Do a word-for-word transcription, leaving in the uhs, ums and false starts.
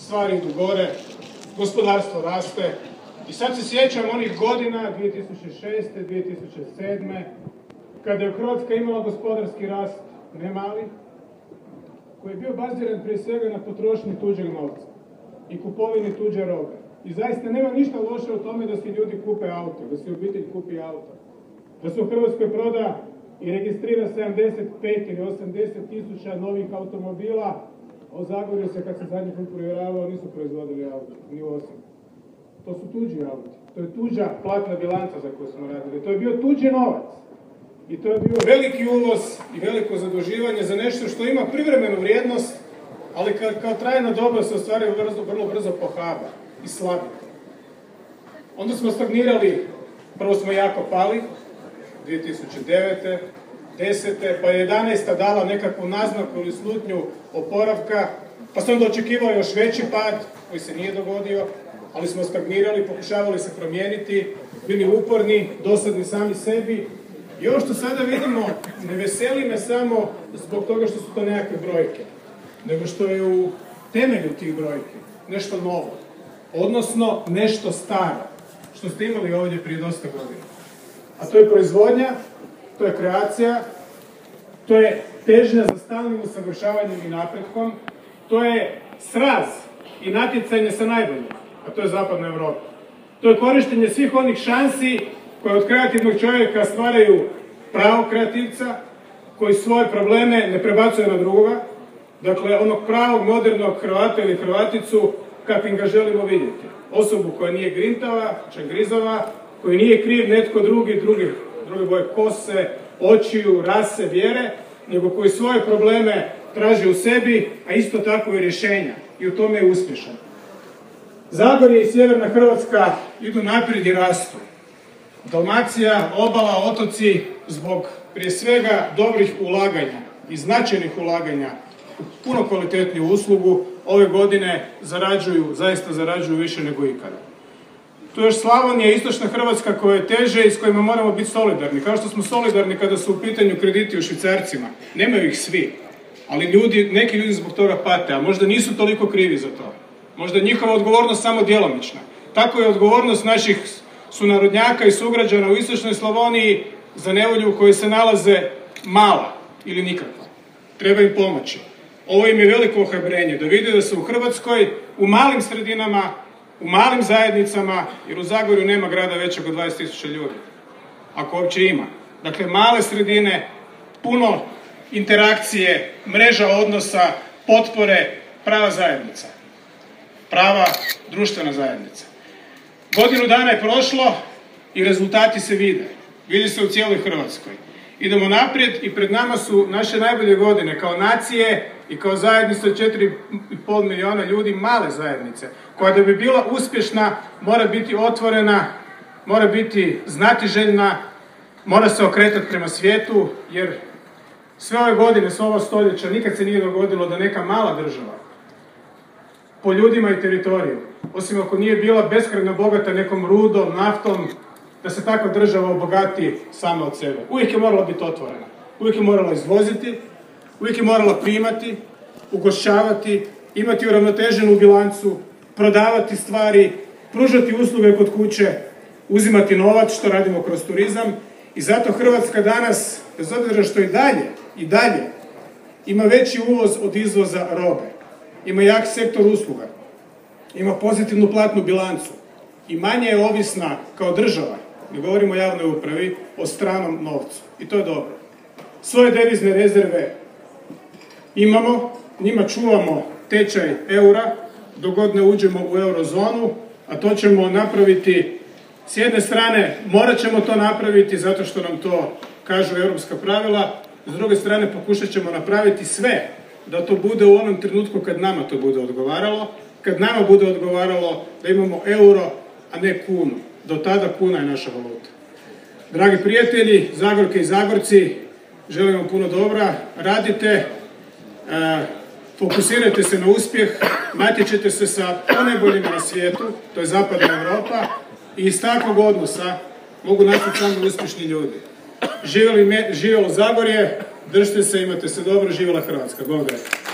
stvari idu gore, gospodarstvo raste. I sad se sjećam onih godina dvije tisuće šeste. dvije tisuće sedme. kada je Hrvatska imala gospodarski rast, ne mali, koji je bio baziran prije svega na potrošnji tuđeg novca i kupovini tuđe robe. I zaista nema ništa loše u tome da si ljudi kupe auto, da si obitelj kupi auto. Da se u Hrvatskoj proda i registrira sedamdeset pet ili osamdeset tisuća novih automobila, a u Zagorju se, kad se zadnji put provjeravao, nisu proizvodili auto, ni u Osijeku. To su tuđi auti. To je tuđa platna bilanca za koju smo radili. To je bio tuđi novac. I to je bio veliki uvoz i veliko zaduživanje za nešto što ima privremenu vrijednost, ali kao, kao trajna dobra se ostvaruje vrlo, vrlo brzo pohaba i slabi. Onda smo stagnirali, prvo smo jako pali, dvije tisuće devete. desete. pa je jedanaesta. dala nekakvu naznaku ili slutnju oporavka, pa sam onda očekivao još veći pad, koji se nije dogodio, ali smo stagnirali, pokušavali se promijeniti, bili uporni, dosadni sami sebi. I ovo što sada vidimo ne veseli me samo zbog toga što su to nekakve brojke, nego što je u temelju tih brojki nešto novo, odnosno nešto staro, što ste imali ovdje prije dosta godina. A to je proizvodnja, to je kreacija, to je težnja za stalnim usavršavanjem i napretkom, to je sraz i natjecanje sa najboljim, a to je Zapadna Europa. To je korištenje svih onih šansi koje od kreativnog čovjeka stvaraju pravog kreativca, koji svoje probleme ne prebacuje na drugoga, dakle onog pravog modernog Hrvata ili Hrvaticu kakvim ga želimo vidjeti. Osobu koja nije grintava, čangrizava, koji nije kriv netko drugi, drugi, druge boje kose, očiju, rase, vjere, nego koji svoje probleme traži u sebi, a isto tako i rješenja. I u tome je uspješan. Zagorje i sjeverna Hrvatska idu naprijed i rastu. Dalmacija, obala, otoci, zbog prije svega dobrih ulaganja i značajnih ulaganja u puno kvalitetniju uslugu, ove godine zarađuju, zaista zarađuju više nego ikada. Tu je još Slavonija i istočna Hrvatska koja je teže i s kojima moramo biti solidarni. Kao što smo solidarni kada su u pitanju krediti u švicarcima. Nemaju ih svi, ali ljudi, neki ljudi zbog toga pate, a možda nisu toliko krivi za to. Možda je njihova odgovornost samo djelomična. Tako je odgovornost naših sunarodnjaka i sugrađana u istočnoj Slavoniji za nevolju u kojoj se nalaze mala ili nikakva. Treba im pomoći. Ovo im je veliko ohrabrenje, da vide da se u Hrvatskoj, u malim sredinama, u malim zajednicama, jer u Zagorju nema grada većeg od dvadeset tisuća ljudi, ako uopće ima. Dakle, male sredine, puno interakcije, mreža odnosa, potpore, prava zajednica. Prava društvena zajednica. Godinu dana je prošlo i rezultati se vide. Vidi se u cijeloj Hrvatskoj. Idemo naprijed i pred nama su naše najbolje godine kao nacije i kao zajednica od četiri i pol milijuna ljudi, male zajednice, koja da bi bila uspješna mora biti otvorena, mora biti znatiželjna, mora se okretati prema svijetu, jer sve ove godine, sve ova stoljeća nikad se nije dogodilo da neka mala država po ljudima i teritoriju, osim ako nije bila beskrajno bogata nekom rudom, naftom, da se takva država obogati sama od sebe. Uvijek je morala biti otvorena. Uvijek je morala izvoziti, uvijek je morala primati, ugošćavati, imati uravnoteženu bilancu, prodavati stvari, pružati usluge kod kuće, uzimati novac, što radimo kroz turizam. I zato Hrvatska danas, bez obzira što i dalje, i dalje, ima veći uvoz od izvoza robe. Ima jak sektor usluga. Ima pozitivnu platnu bilancu. I manje je ovisna kao država, ne govorimo o javnoj upravi, o stranom novcu. I to je dobro. Svoje devizne rezerve imamo, njima čuvamo tečaj eura, dok god ne uđemo u eurozonu, a to ćemo napraviti, s jedne strane morat ćemo to napraviti zato što nam to kažu europska pravila, s druge strane pokušat ćemo napraviti sve da to bude u onom trenutku kad nama to bude odgovaralo, kad nama bude odgovaralo da imamo euro, a ne kunu. Do tada kuna je naša valuta. Dragi prijatelji, Zagorke i Zagorci, želim vam puno dobra, radite, e, fokusirajte se na uspjeh, natječete se sa ponajboljima na svijetu, to je Zapadna Europa, i iz takvog odnosa mogu nastati samo uspješni ljudi. Živjelo Zagorje, držite se, imate se dobro, živjela Hrvatska. Bog da.